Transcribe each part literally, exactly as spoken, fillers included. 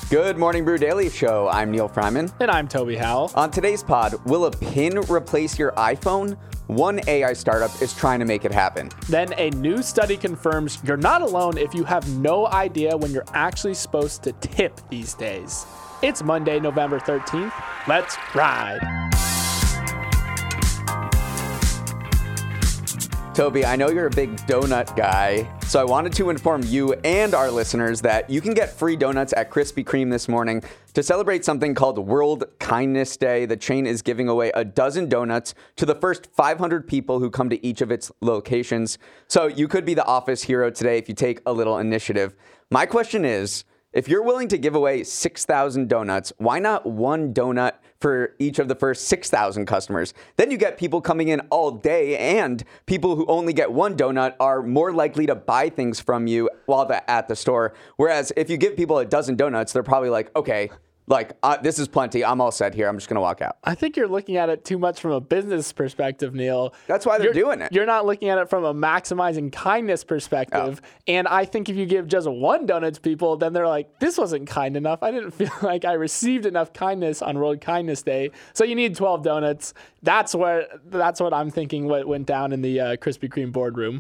Good Morning Brew Daily Show. I'm Neil Fryman. And I'm Toby Howell. On today's pod, will a pin replace your iPhone? One A I startup is trying to make it happen. Then a new study confirms you're not alone if you have no idea when you're actually supposed to tip these days. It's Monday, November thirteenth. Let's ride. Toby, I know you're a big donut guy, so I wanted to inform you and our listeners that you can get free donuts at Krispy Kreme this morning to celebrate something called World Kindness Day. The chain is giving away a dozen donuts to the first five hundred people who come to each of its locations. So you could be the office hero today if you take a little initiative. My question is, if you're willing to give away six thousand donuts, why not one donut for each of the first six thousand customers? Then you get people coming in all day, and people who only get one donut are more likely to buy things from you while they're at the store. Whereas if you give people a dozen donuts, they're probably like, okay, like uh, this is plenty. I'm all set here. I'm just going to walk out. I think you're looking at it too much from a business perspective, Neil. That's why they're you're, doing it. You're not looking at it from a maximizing kindness perspective. Oh. And I think if you give just one donut to people, then they're like, this wasn't kind enough. I didn't feel like I received enough kindness on World Kindness Day. So you need twelve donuts. That's where that's what I'm thinking what went down in the uh, Krispy Kreme boardroom.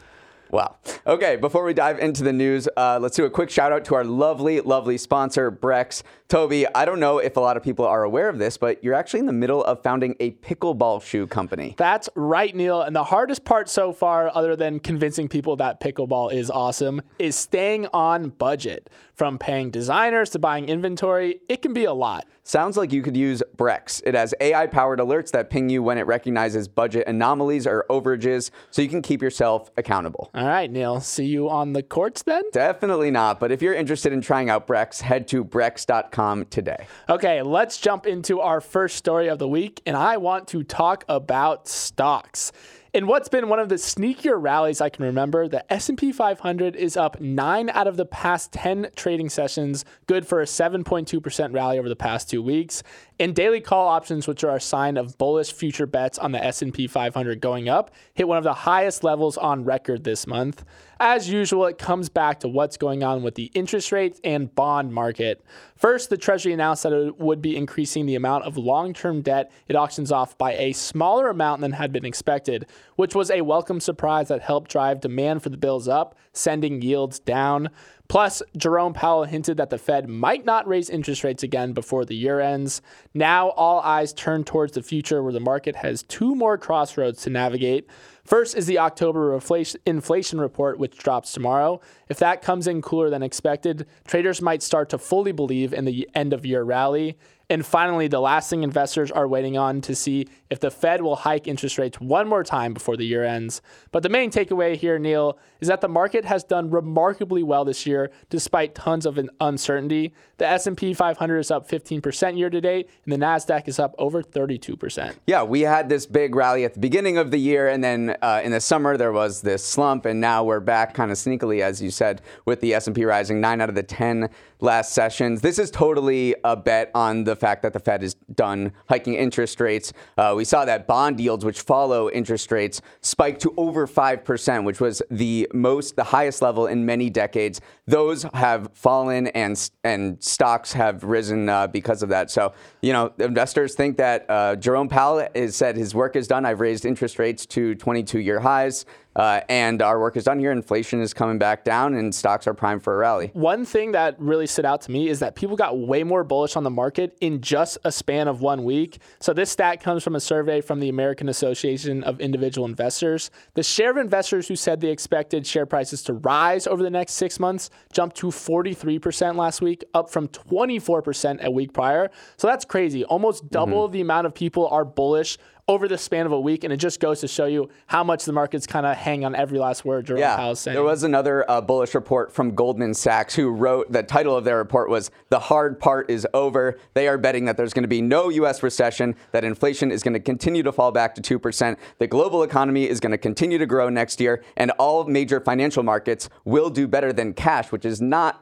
Wow. Okay, before we dive into the news, uh, let's do a quick shout out to our lovely, lovely sponsor, Brex. Toby, I don't know if a lot of people are aware of this, but you're actually in the middle of founding a pickleball shoe company. That's right, Neil. And the hardest part so far, other than convincing people that pickleball is awesome, is staying on budget. From paying designers to buying inventory, it can be a lot. Sounds like you could use Brex. It has A I-powered alerts that ping you when it recognizes budget anomalies or overages, so you can keep yourself accountable. All right, Neil. See you on the courts then? Definitely not. But if you're interested in trying out Brex, head to brex dot com today. Okay, let's jump into our first story of the week, and I want to talk about stocks. In what's been one of the sneakier rallies I can remember, the S and P five hundred is up nine out of the past ten trading sessions, good for a seven point two percent rally over the past two weeks. And daily call options, which are a sign of bullish future bets on the S and P five hundred going up, hit one of the highest levels on record this month. As usual, it comes back to what's going on with the interest rates and bond market. First, the Treasury announced that it would be increasing the amount of long-term debt it auctions off by a smaller amount than had been expected, which was a welcome surprise that helped drive demand for the bills up, sending yields down. Plus, Jerome Powell hinted that the Fed might not raise interest rates again before the year ends. Now, all eyes turn towards the future where the market has two more crossroads to navigate. First is the October inflation report, which drops tomorrow. If that comes in cooler than expected, traders might start to fully believe in the end-of-year rally. And finally, the last thing investors are waiting on to see if the Fed will hike interest rates one more time before the year ends. But the main takeaway here, Neil, is that the market has done remarkably well this year despite tons of uncertainty. The S and P five hundred is up fifteen percent year to date, and the NASDAQ is up over thirty-two percent. Yeah, we had this big rally at the beginning of the year, and then uh, in the summer there was this slump, and now we're back kind of sneakily, as you said, with the S and P rising nine out of the ten last sessions. This is totally a bet on the fact that the Fed is done hiking interest rates. Uh, we saw that bond yields, which follow interest rates, spike to over five percent, which was the most, the highest level in many decades. Those have fallen, and and stocks have risen uh, because of that. So, you know, investors think that uh, Jerome Powell has said his work is done. I've raised interest rates to twenty-two year highs. Uh, and our work is done here. Inflation is coming back down, and stocks are primed for a rally. One thing that really stood out to me is that people got way more bullish on the market in just a span of one week. So this stat comes from a survey from the American Association of Individual Investors. The share of investors who said they expected share prices to rise over the next six months jumped to forty-three percent last week, up from twenty-four percent a week prior. So that's crazy. Almost double mm-hmm. the amount of people are bullish over the span of a week, and it just goes to show you how much the markets kind of hang on every last word Jerome yeah, Powell's saying. There was another uh, bullish report from Goldman Sachs, who wrote, the title of their report was, "The hard part is over." They are betting that there's going to be no U S recession, that inflation is going to continue to fall back to two percent, the global economy is going to continue to grow next year, and all major financial markets will do better than cash, which is not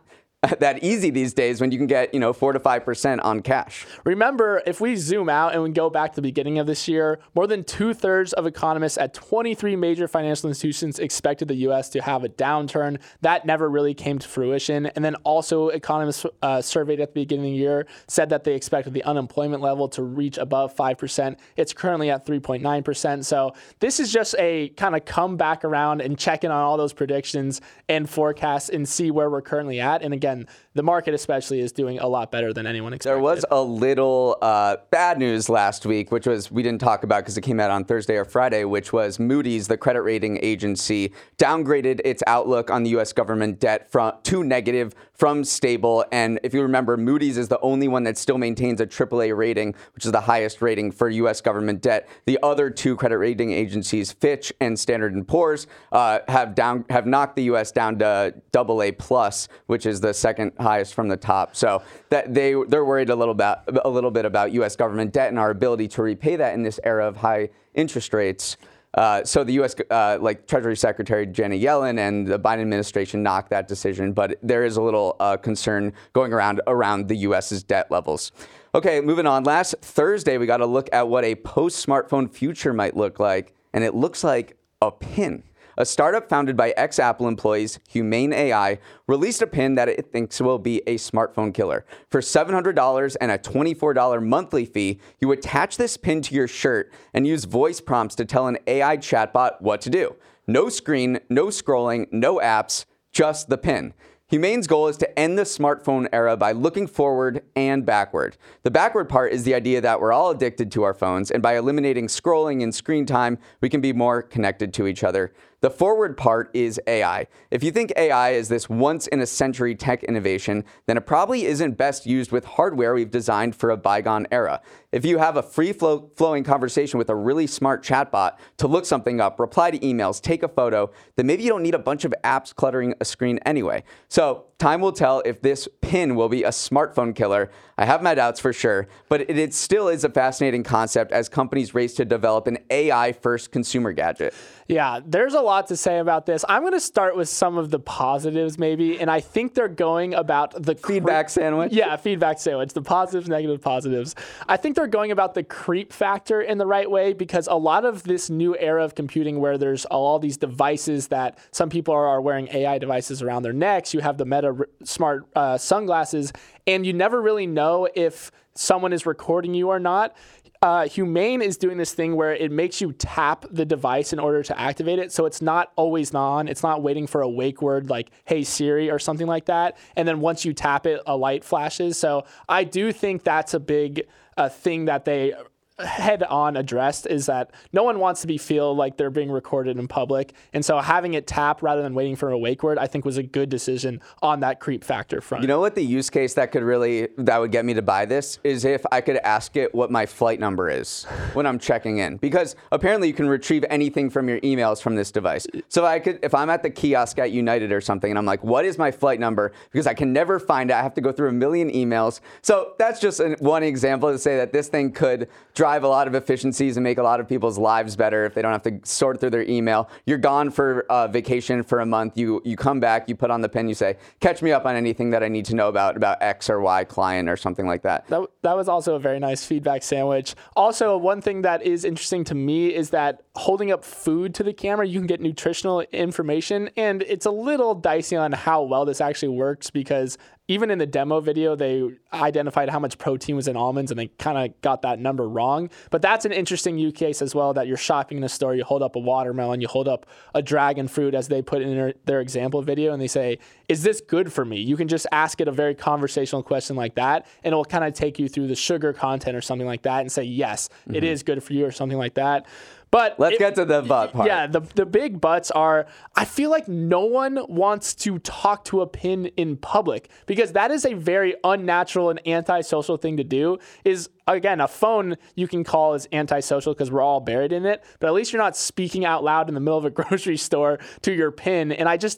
that easy these days when you can get, you know, four to five percent on cash. Remember, if we zoom out and we go back to the beginning of this year, more than two thirds of economists at twenty-three major financial institutions expected the U S to have a downturn. That never really came to fruition. And then also economists uh, surveyed at the beginning of the year said that they expected the unemployment level to reach above five percent. It's currently at three point nine percent. So this is just a kind of come back around and check in on all those predictions and forecasts and see where we're currently at. And again, the market especially is doing a lot better than anyone expected. There was a little uh, bad news last week, which was we didn't talk about because it came out on Thursday or Friday, which was Moody's, the credit rating agency, downgraded its outlook on the U S government debt from to negative from stable. And if you remember, Moody's is the only one that still maintains a triple A rating, which is the highest rating for U S government debt. The other two credit rating agencies, Fitch and Standard and Poor's, uh, have down have knocked the U S down to double A plus, which is the second highest from the top. So that they they're worried a little about a little bit about U S government debt and our ability to repay that in this era of high interest rates. Uh, so the U S, uh, like Treasury Secretary Janet Yellen and the Biden administration knocked that decision, but there is a little uh, concern going around around the U S's debt levels. Okay, moving on. Last Thursday, we got to look at what a post-smartphone future might look like, and it looks like a pin. A startup founded by ex-Apple employees, Humane A I, released a pin that it thinks will be a smartphone killer. For seven hundred dollars and a twenty-four dollars monthly fee, you attach this pin to your shirt and use voice prompts to tell an A I chatbot what to do. No screen, no scrolling, no apps, just the pin. Humane's goal is to end the smartphone era by looking forward and backward. The backward part is the idea that we're all addicted to our phones, and by eliminating scrolling and screen time, we can be more connected to each other. The forward part is A I. If you think A I is this once-in-a-century tech innovation, then it probably isn't best used with hardware we've designed for a bygone era. If you have a free-flowing conversation with a really smart chatbot to look something up, reply to emails, take a photo, then maybe you don't need a bunch of apps cluttering a screen anyway. So time will tell if this pin will be a smartphone killer. I have my doubts for sure, but it, it still is a fascinating concept as companies race to develop an A I-first consumer gadget. Yeah, there's a lot to say about this. I'm going to start with some of the positives maybe, and I think they're going about the feedback cre- sandwich. Yeah, feedback sandwich, the positives, negative, positives. I think they're going about the creep factor in the right way because a lot of this new era of computing where there's all these devices that some people are, are wearing A I devices around their necks. You have the Meta smart uh, sunglasses, and you never really know if someone is recording you or not. Uh, Humane is doing this thing where it makes you tap the device in order to activate it. So it's not always on. It's not waiting for a wake word like, hey, Siri, or something like that. And then once you tap it, a light flashes. So I do think that's a big uh, thing that they head on addressed is that no one wants to be feel like they're being recorded in public. And so having it tap rather than waiting for a wake word, I think was a good decision on that creep factor front. You know what the use case that could really, that would get me to buy this is if I could ask it what my flight number is when I'm checking in, because apparently you can retrieve anything from your emails from this device. So if I could, if I'm at the kiosk at United or something and I'm like, what is my flight number? Because I can never find it. I have to go through a million emails. So that's just an, one example to say that this thing could drive a lot of efficiencies and make a lot of people's lives better if they don't have to sort through their email. You're gone for uh, vacation for a month. You you come back, you put on the pin, you say, catch me up on anything that I need to know about, about X or Y client or something like that. That, that was also a very nice feedback sandwich. Also, one thing that is interesting to me is that holding up food to the camera, you can get nutritional information, and it's a little dicey on how well this actually works because even in the demo video, they identified how much protein was in almonds, and they kind of got that number wrong. But that's an interesting use case as well, that you're shopping in a store, you hold up a watermelon, you hold up a dragon fruit, as they put in their, their example video, and they say, is this good for me? You can just ask it a very conversational question like that, and it will kind of take you through the sugar content or something like that and say, yes, mm-hmm. it is good for you or something like that. But let's it, get to the but part. Yeah, the, the big buts are, I feel like no one wants to talk to a pin in public because that is a very unnatural and antisocial thing to do. Is, again, a phone you can call is antisocial because we're all buried in it, but at least you're not speaking out loud in the middle of a grocery store to your pin. And I just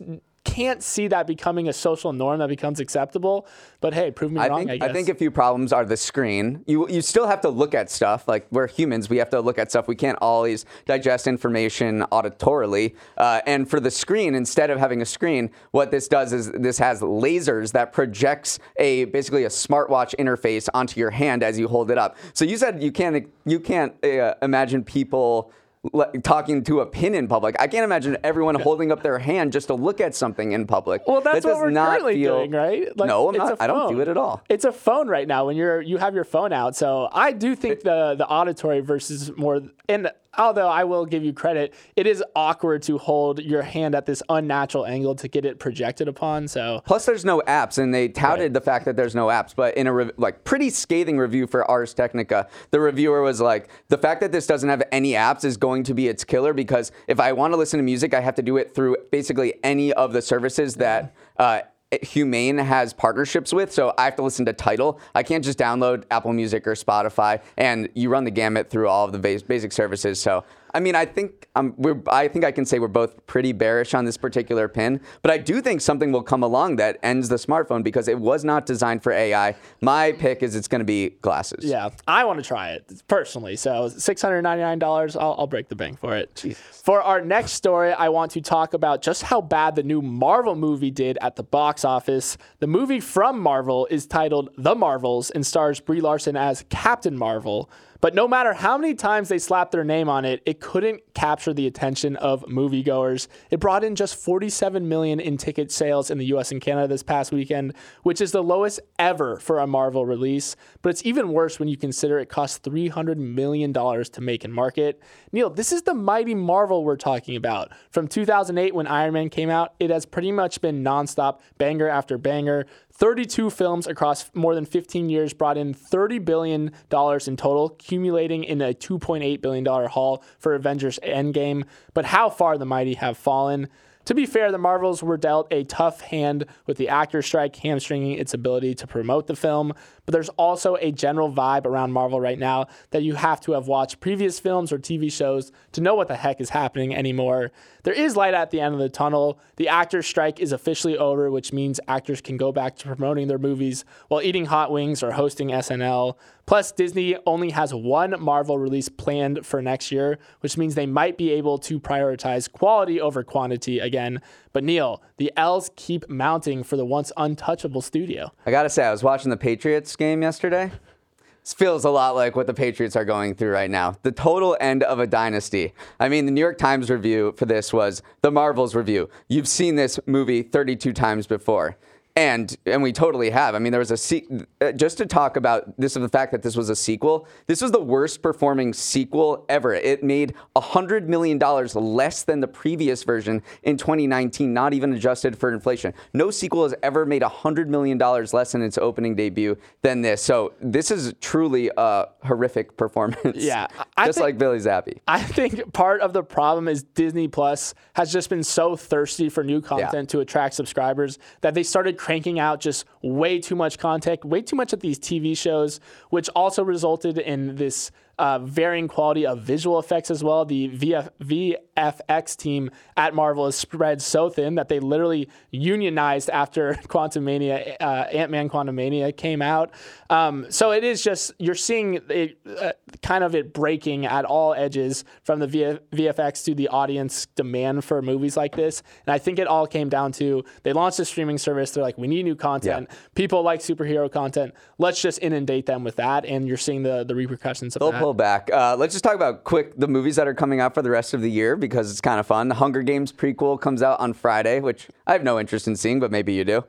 can't see that becoming a social norm that becomes acceptable. But hey, prove me I wrong, think, I guess. I think a few problems are the screen. You you still have to look at stuff. Like, we're humans. We have to look at stuff. We can't always digest information auditorily. Uh, and for the screen, instead of having a screen, what this does is this has lasers that projects a basically a smartwatch interface onto your hand as you hold it up. So you said you can't, you can't uh, imagine people talking to a pin in public. I can't imagine everyone holding up their hand just to look at something in public. Well, that's that what we're currently feel, doing, right? Like, no, I'm it's not. a I don't phone. do it at all. It's a phone right now when you're you have your phone out. So I do think the the auditory versus more. And although I will give you credit, it is awkward to hold your hand at this unnatural angle to get it projected upon. So plus, there's no apps, and they touted right. the fact that there's no apps. But in a re- like pretty scathing review for Ars Technica, the reviewer was like, the fact that this doesn't have any apps is going to be its killer, because if I want to listen to music, I have to do it through basically any of the services that uh, Humane has partnerships with. So I have to listen to Tidal. I can't just download Apple Music or Spotify, and you run the gamut through all of the base, basic services. So I mean, I think um, we're. I think I can say we're both pretty bearish on this particular pin, but I do think something will come along that ends the smartphone, because it was not designed for A I. My pick is it's going to be glasses. Yeah, I want to try it personally. So six hundred ninety-nine dollars, I'll, I'll break the bank for it. Jesus. For our next story, I want to talk about just how bad the new Marvel movie did at the box office. The movie from Marvel is titled The Marvels and stars Brie Larson as Captain Marvel. But no matter how many times they slapped their name on it, it couldn't capture the attention of moviegoers. It brought in just forty-seven million dollars in ticket sales in the U S and Canada this past weekend, which is the lowest ever for a Marvel release. But it's even worse when you consider it cost three hundred million dollars to make and market. Neil, this is the mighty Marvel we're talking about. From two thousand eight, when Iron Man came out, it has pretty much been nonstop, banger after banger. thirty-two films across more than fifteen years brought in thirty billion dollars in total, accumulating in a two point eight billion dollars haul for Avengers Endgame. But how far the mighty have fallen. To be fair, the Marvels were dealt a tough hand with the actor strike hamstringing its ability to promote the film, but there's also a general vibe around Marvel right now that you have to have watched previous films or T V shows to know what the heck is happening anymore. There is light at the end of the tunnel. The actor strike is officially over, which means actors can go back to promoting their movies while eating hot wings or hosting S N L. Plus, Disney only has one Marvel release planned for next year, which means they might be able to prioritize quality over quantity again. But Neil, the L's keep mounting for the once untouchable studio. I gotta say, I was watching the Patriots game yesterday. This feels a lot like what the Patriots are going through right now. The total end of a dynasty. I mean, the New York Times review for this was the Marvels review. You've seen this movie thirty-two times before. And and we totally have. I mean, there was a se- uh, just to talk about this, of the fact that this was a sequel. This was the worst performing sequel ever. It made one hundred million dollars less than the previous version in twenty nineteen, not even adjusted for inflation. No sequel has ever made one hundred million dollars less in its opening debut than this. So this is truly a horrific performance. Yeah. I just think, like Billy Zappi. I think part of the problem is Disney Plus has just been so thirsty for new content yeah. to attract subscribers that they started cranking out just way too much content, way too much of these T V shows, which also resulted in this uh, varying quality of visual effects as well. The V F, V F X team at Marvel is spread so thin that they literally unionized after Quantumania, uh, Ant-Man Quantumania came out. Um, so it is just, you're seeing it, uh, kind of it breaking at all edges, from the V F X to the audience demand for movies like this. And I think it all came down to, they launched a streaming service. They're like, we need new content. Yeah. People like superhero content. Let's just inundate them with that. And you're seeing the, the repercussions of They'll that. pull back. Uh, let's just talk about quick the movies that are coming out for the rest of the year, because it's kind of fun. The Hunger Games prequel comes out on Friday, which I have no interest in seeing, but maybe you do.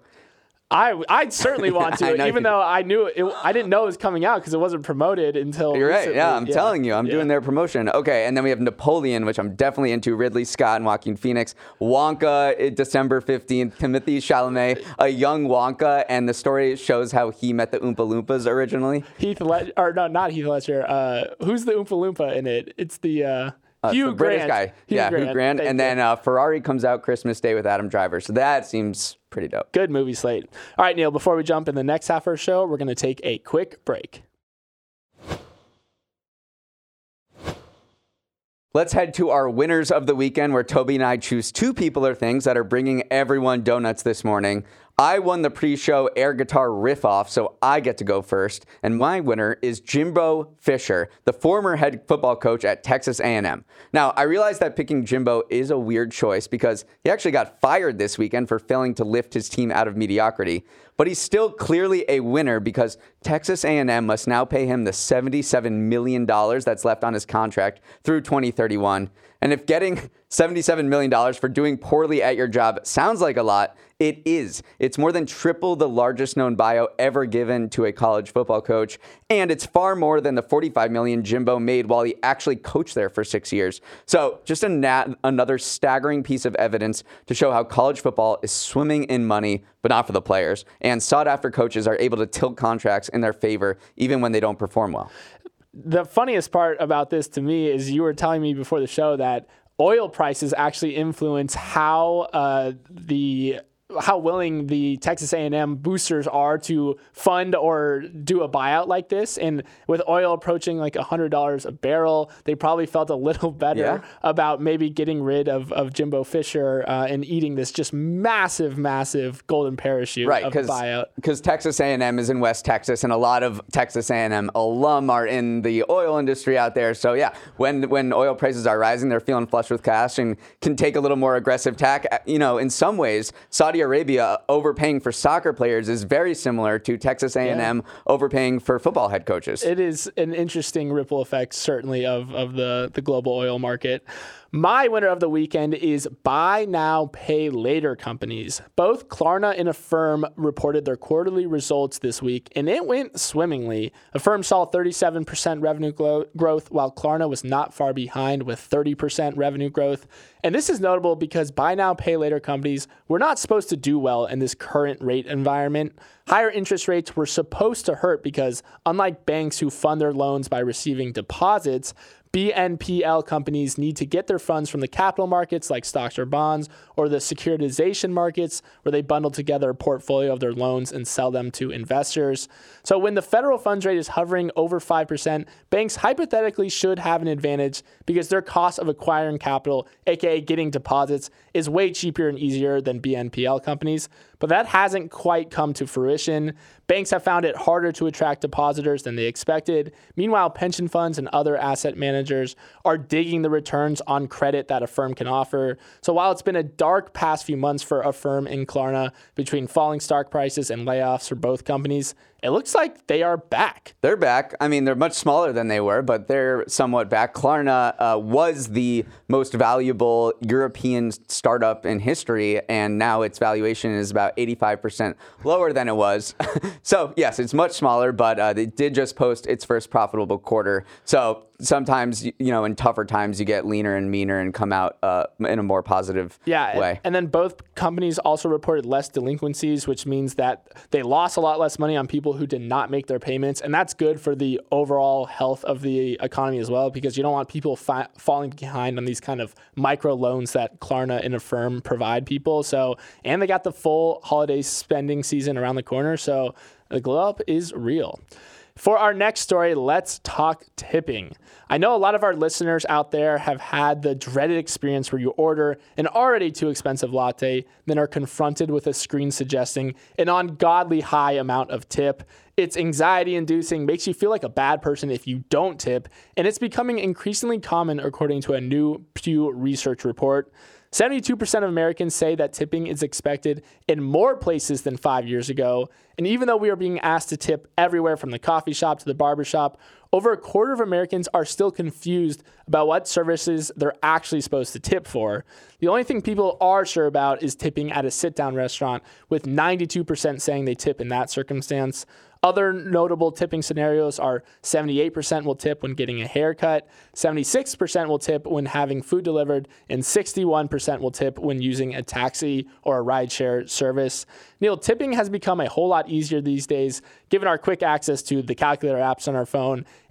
I I certainly want to, even though I knew it, I didn't know it was coming out because it wasn't promoted until You're recently. right. Yeah, I'm yeah. telling you, I'm yeah. doing their promotion. Okay, and then we have Napoleon, which I'm definitely into. Ridley Scott and Joaquin Phoenix. Wonka, December fifteenth. Timothy Chalamet, a young Wonka, and the story shows how he met the Oompa Loompas originally. Heath Ledger, or no, not Heath Ledger. Uh, who's the Oompa Loompa in it? It's the uh, Uh, Hugh the British Grant. guy. Hugh yeah, Grant. Hugh Grant. Thank and you. then uh, Ferrari comes out Christmas Day with Adam Driver. So that seems pretty dope. Good movie slate. All right, Neil, before we jump in the next half of our show, we're going to take a quick break. Let's head to our winners of the weekend, where Toby and I choose two people or things that are bringing everyone donuts this morning. I won the pre-show air guitar riff-off, so I get to go first. And my winner is Jimbo Fisher, the former head football coach at Texas A and M. Now, I realize that picking Jimbo is a weird choice because he actually got fired this weekend for failing to lift his team out of mediocrity. But he's still clearly a winner because Texas A and M must now pay him the seventy-seven million dollars that's left on his contract through twenty thirty-one. And if getting seventy-seven million dollars for doing poorly at your job sounds like a lot, it is. It's more than triple the largest known buyout ever given to a college football coach, and it's far more than the forty-five million dollars Jimbo made while he actually coached there for six years. So just a nat- another staggering piece of evidence to show how college football is swimming in money, but not for the players, and sought-after coaches are able to tilt contracts in their favor even when they don't perform well. The funniest part about this to me is you were telling me before the show that oil prices actually influence how uh, the how willing the Texas A and M boosters are to fund or do a buyout like this. And with oil approaching like one hundred dollars a barrel, they probably felt a little better yeah. about maybe getting rid of, of Jimbo Fisher uh, and eating this just massive, massive golden parachute right, of buyout. Because Texas A and M is in West Texas, and a lot of Texas A and M alum are in the oil industry out there. So yeah, when when oil prices are rising, they're feeling flush with cash and can take a little more aggressive tack. You know, in some ways, Saudi Arabia overpaying for soccer players is very similar to Texas A and M yeah. overpaying for football head coaches. It is an interesting ripple effect, certainly, of, of the, the global oil market. My winner of the weekend is buy now, pay later companies. Both Klarna and Affirm reported their quarterly results this week, and it went swimmingly. Affirm saw thirty-seven percent revenue glo- growth, while Klarna was not far behind with thirty percent revenue growth. And this is notable because buy now, pay later companies were not supposed to do well in this current rate environment. Higher interest rates were supposed to hurt because, unlike banks who fund their loans by receiving deposits, B N P L companies need to get their funds from the capital markets like stocks or bonds, or the securitization markets where they bundle together a portfolio of their loans and sell them to investors. So when the federal funds rate is hovering over five percent, banks hypothetically should have an advantage because their cost of acquiring capital, aka getting deposits, is way cheaper and easier than B N P L companies. But that hasn't quite come to fruition. Banks have found it harder to attract depositors than they expected. Meanwhile, pension funds and other asset managers are digging the returns on credit that Affirm can offer. So while it's been a dark past few months for Affirm and Klarna between falling stock prices and layoffs for both companies, it looks like they are back. They're back. I mean, they're much smaller than they were, but they're somewhat back. Klarna uh, was the most valuable European startup in history, and now its valuation is about eighty-five percent lower than it was. So, yes, it's much smaller, but uh, they did just post its first profitable quarter. So sometimes, you know, in tougher times, you get leaner and meaner and come out uh, in a more positive yeah, way. And, and then both companies also reported less delinquencies, which means that they lost a lot less money on people who did not make their payments. And that's good for the overall health of the economy as well, because you don't want people fi- falling behind on these kind of micro loans that Klarna and Affirm provide people. So, and they got the full holiday spending season around the corner. So the glow up is real. For our next story, let's talk tipping. I know a lot of our listeners out there have had the dreaded experience where you order an already too expensive latte, then are confronted with a screen suggesting an ungodly high amount of tip. It's anxiety-inducing, makes you feel like a bad person if you don't tip, and it's becoming increasingly common according to a new Pew Research report. seventy-two percent of Americans say that tipping is expected in more places than five years ago. And even though we are being asked to tip everywhere from the coffee shop to the barber shop, over a quarter of Americans are still confused about what services they're actually supposed to tip for. The only thing people are sure about is tipping at a sit-down restaurant, with ninety-two percent saying they tip in that circumstance. Other notable tipping scenarios are seventy-eight percent will tip when getting a haircut, seventy-six percent will tip when having food delivered, and sixty-one percent will tip when using a taxi or a rideshare service. Neil, tipping has become a whole lot easier these days, given our quick access to the calculator apps on our phone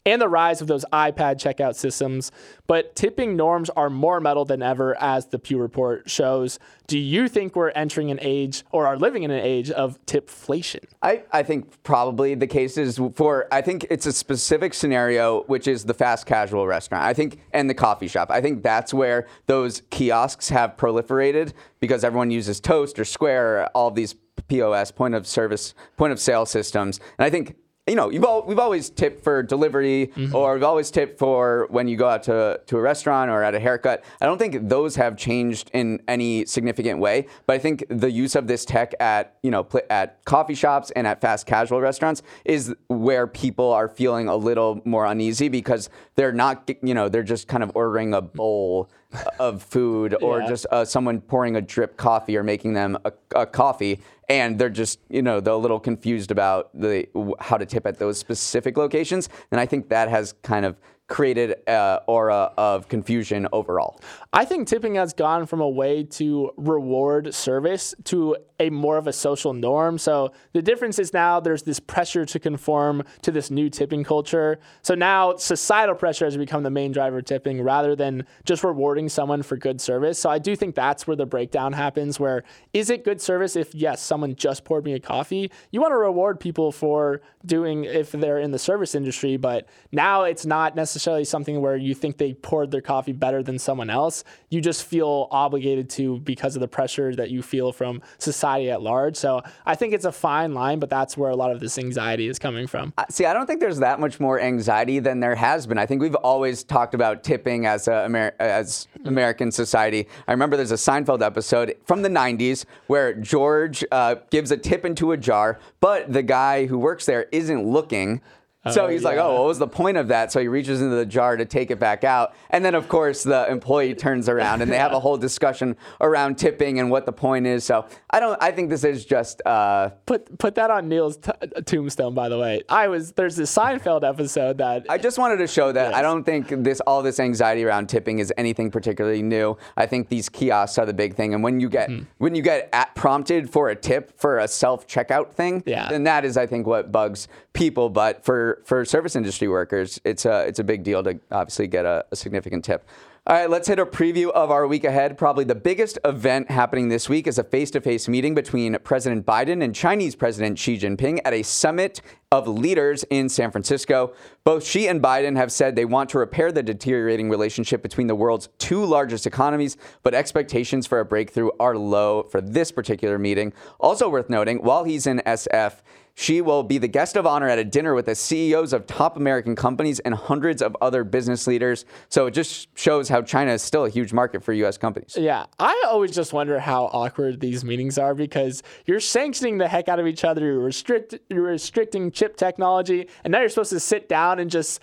and the rise of those iPad checkout systems. But tipping norms are more metal than ever, as the Pew report shows. Do you think we're entering an age or are living in an age of tipflation? I, I think probably the case is for, I think it's a specific scenario, which is the fast casual restaurant, I think, and the coffee shop. I think that's where those kiosks have proliferated because everyone uses Toast or Square, or all of these P O S, point of service, point of sale systems. And I think, you know, you've all, we've always tipped for delivery, mm-hmm. or we've always tipped for when you go out to, to a restaurant or at a haircut. I don't think those have changed in any significant way, but I think the use of this tech at, you know, pl- at coffee shops and at fast casual restaurants is where people are feeling a little more uneasy because they're not, you know, they're just kind of ordering a bowl of food or yeah. just uh, someone pouring a drip coffee or making them a, a coffee, and they're just, you know, they're a little confused about the how to tip at those specific locations. And I think that has kind of created an aura of confusion overall. I think tipping has gone from a way to reward service to a more of a social norm. So the difference is now there's this pressure to conform to this new tipping culture. So now societal pressure has become the main driver of tipping rather than just rewarding someone for good service. So I do think that's where the breakdown happens, where is it good service if, yes, someone just poured me a coffee? You want to reward people for doing if they're in the service industry, but now it's not necessarily something where you think they poured their coffee better than someone else. You just feel obligated to because of the pressure that you feel from society at large. So I think it's a fine line, but that's where a lot of this anxiety is coming from. See, I don't think there's that much more anxiety than there has been. I think we've always talked about tipping as a Amer- as American society. I remember there's a Seinfeld episode from the nineties where George uh, gives a tip into a jar, but the guy who works there isn't looking. So he's oh, yeah. like, oh, what was the point of that? So he reaches into the jar to take it back out. And then, of course, the employee turns around and they have a whole discussion around tipping and what the point is. So I don't I think this is just... Uh, put put that on Neil's t- tombstone, by the way. I was There's this Seinfeld episode that... I just wanted to show that yes. I don't think this all this anxiety around tipping is anything particularly new. I think these kiosks are the big thing. And when you get mm-hmm. when you get at prompted for a tip for a self-checkout thing, yeah. then that is, I think, what bugs people. But for For service industry workers, it's a, it's a big deal to obviously get a, a significant tip. All right, let's hit a preview of our week ahead. Probably the biggest event happening this week is a face-to-face meeting between President Biden and Chinese President Xi Jinping at a summit of leaders in San Francisco. Both Xi and Biden have said they want to repair the deteriorating relationship between the world's two largest economies, but expectations for a breakthrough are low for this particular meeting. Also worth noting, while he's in S F, Xi will be the guest of honor at a dinner with the C E Os of top American companies and hundreds of other business leaders. So it just shows how China is still a huge market for U S companies. Yeah, I always just wonder how awkward these meetings are because you're sanctioning the heck out of each other. You're, restrict, you're restricting chip technology, and now you're supposed to sit down and just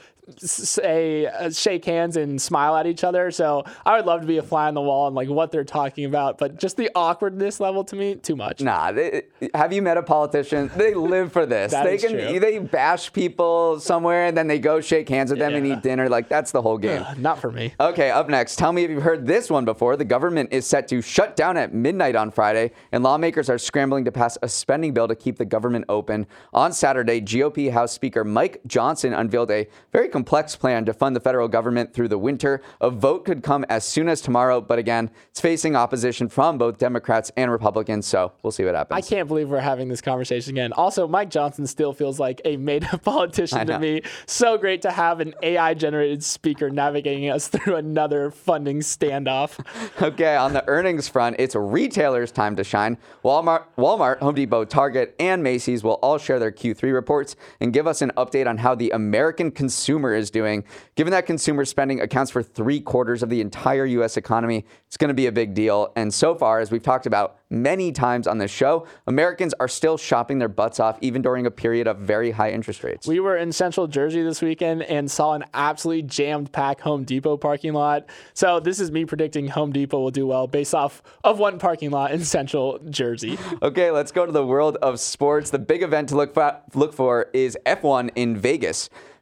say uh, shake hands and smile at each other. So I would love to be a fly on the wall and like what they're talking about, but just the awkwardness level to me, too much. Nah, they, have you met a politician? They live for this. That they is can true. They bash people somewhere and then they go shake hands with them yeah. and eat dinner. Like that's the whole game. Uh, not for me. Okay, up next. Tell me if you've heard this one before. The government is set to shut down at midnight on Friday, and lawmakers are scrambling to pass a spending bill to keep the government open. On Saturday, G O P House Speaker Mike Johnson unveiled a very complex plan to fund the federal government through the winter. A vote could come as soon as tomorrow, but again, it's facing opposition from both Democrats and Republicans, so we'll see what happens. I can't believe we're having this conversation again. Also, Mike Johnson still feels like a made-up politician to me. So great to have an A I-generated speaker navigating us through another funding standoff. Okay, on the earnings front, it's retailers' time to shine. Walmart, Walmart, Home Depot, Target, and Macy's will all share their Q three reports and give us an update on how the American consumer is doing. Given that consumer spending accounts for three quarters of the entire U S economy, it's going to be a big deal. And so far, as we've talked about many times on this show, Americans are still shopping their butts off even during a period of very high interest rates. We were in Central Jersey this weekend and saw an absolutely jammed-packed Home Depot parking lot. So this is me predicting Home Depot will do well based off of one parking lot in Central Jersey. Okay, let's go to the world of sports. The big event to look for, look for is F one in Vegas.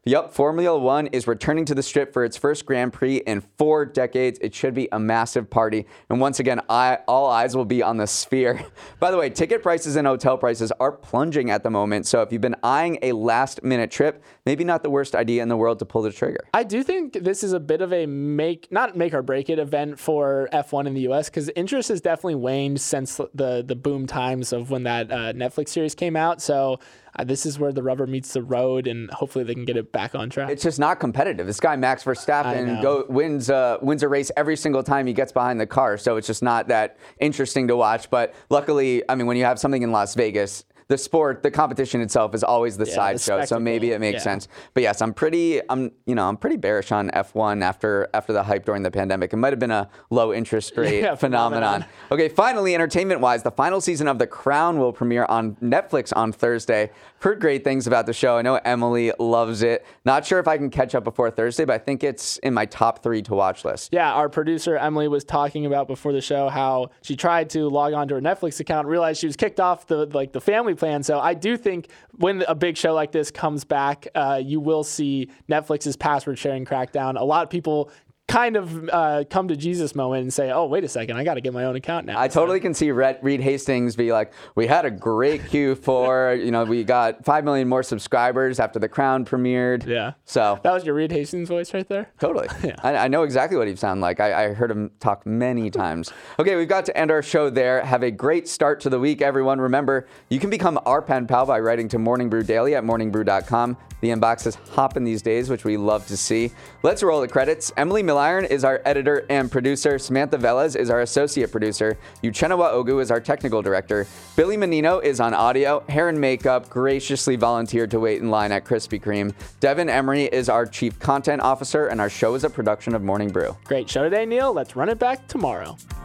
Yup, Formula One is returning to the Strip for its first Grand Prix in four decades. It should be a massive party. And once again, I, all eyes will be on the Sphere. By the way, ticket prices and hotel prices are plunging at the moment. So if you've been eyeing a last-minute trip, maybe not the worst idea in the world to pull the trigger. I do think this is a bit of a make, not make or break it event for F one in the U S because interest has definitely waned since the, the boom times of when that uh, Netflix series came out. So Uh, this is where the rubber meets the road, and hopefully they can get it back on track. It's just not competitive. This guy, Max Verstappen, go, wins, uh, wins a race every single time he gets behind the car, so it's just not that interesting to watch. But luckily, I mean, when you have something in Las Vegas, the sport, the competition itself is always the yeah, sideshow, the so maybe it makes yeah. sense. But yes, I'm pretty, I'm, you know, I'm pretty bearish on F one after after the hype during the pandemic. It might have been a low interest rate yeah, phenomenon. phenomenon. Okay, finally, entertainment-wise, the final season of The Crown will premiere on Netflix on Thursday. Heard great things about the show. I know Emily loves it. Not sure if I can catch up before Thursday, but I think it's in my top three to watch list. Yeah, our producer Emily was talking about before the show how she tried to log on to her Netflix account, realized she was kicked off the like the family plan. So I do think when a big show like this comes back, uh, you will see Netflix's password sharing crackdown. A lot of people kind of uh, come to Jesus moment and say, oh, wait a second, I got to get my own account now. I so. totally can see Reed Hastings be like, we had a great Q four, you know, we got five million more subscribers after The Crown premiered. Yeah. So that was your Reed Hastings voice right there? Totally. yeah. I, I know exactly what he sounded like. I, I heard him talk many times. Okay, we've got to end our show there. Have a great start to the week, everyone. Remember, you can become our pen pal by writing to Morning Brew Daily at morning brew dot com. The inbox is hopping these days, which we love to see. Let's roll the credits. Emily Milliron is our editor and producer. Samantha Velez is our associate producer. Uchenna Ogu is our technical director. Billy Menino is on audio. Hair and makeup graciously volunteered to wait in line at Krispy Kreme. Devin Emery is our chief content officer, and our show is a production of Morning Brew. Great show today, Neil. Let's run it back tomorrow.